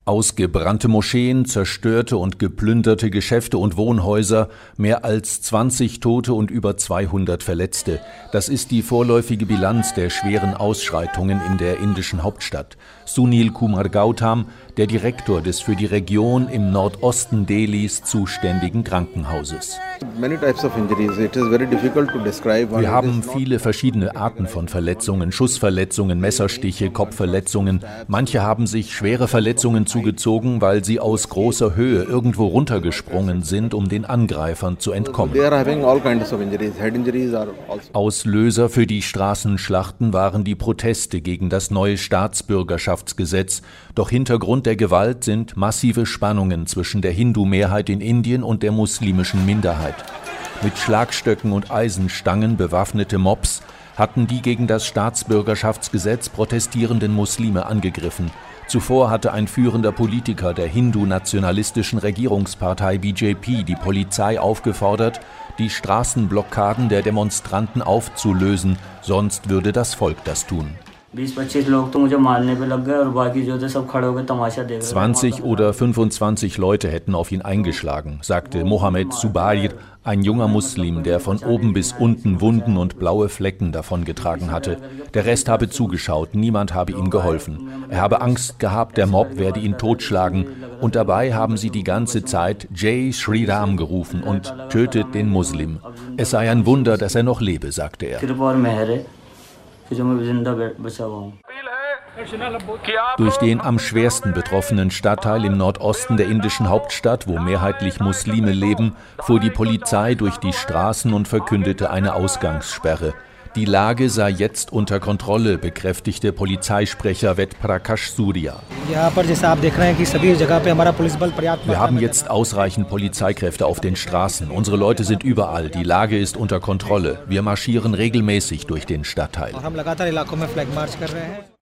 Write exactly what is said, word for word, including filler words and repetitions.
Ausgebrannte Moscheen, zerstörte und geplünderte Geschäfte und Wohnhäuser, mehr als zwanzig Tote und über zweihundert Verletzte. Das ist die vorläufige Bilanz der schweren Ausschreitungen in der indischen Hauptstadt. Sunil Kumar Gautam, der Direktor des für die Region im Nordosten Delhis zuständigen Krankenhauses. Wir haben viele verschiedene Arten von Verletzungen, Schussverletzungen, Messerstiche, Kopfverletzungen. Manche haben sich schwere Verletzungen zugezogen, weil sie aus großer Höhe irgendwo runtergesprungen sind, um den Angreifern zu entkommen. Auslöser für die Straßenschlachten waren die Proteste gegen das neue Staatsbürgerschaftsgesetz. Doch Hintergrund der Gewalt sind massive Spannungen zwischen der Hindu-Mehrheit in Indien und der muslimischen Minderheit. Mit Schlagstöcken und Eisenstangen bewaffnete Mobs hatten die gegen das Staatsbürgerschaftsgesetz protestierenden Muslime angegriffen. Zuvor hatte ein führender Politiker der hindu-nationalistischen Regierungspartei B J P die Polizei aufgefordert, die Straßenblockaden der Demonstranten aufzulösen, sonst würde das Volk das tun. zwanzig oder fünfundzwanzig Leute hätten auf ihn eingeschlagen, sagte Mohammed Zubair, ein junger Muslim, der von oben bis unten Wunden und blaue Flecken davongetragen hatte. Der Rest habe zugeschaut, niemand habe ihm geholfen. Er habe Angst gehabt, der Mob werde ihn totschlagen. Und dabei haben sie die ganze Zeit Jai Shri Ram gerufen und tötet den Muslim. Es sei ein Wunder, dass er noch lebe, sagte er. Durch den am schwersten betroffenen Stadtteil im Nordosten der indischen Hauptstadt, wo mehrheitlich Muslime leben, fuhr die Polizei durch die Straßen und verkündete eine Ausgangssperre. Die Lage sei jetzt unter Kontrolle, bekräftigte Polizeisprecher Ved Prakash Surya. Wir haben jetzt ausreichend Polizeikräfte auf den Straßen. Unsere Leute sind überall. Die Lage ist unter Kontrolle. Wir marschieren regelmäßig durch den Stadtteil.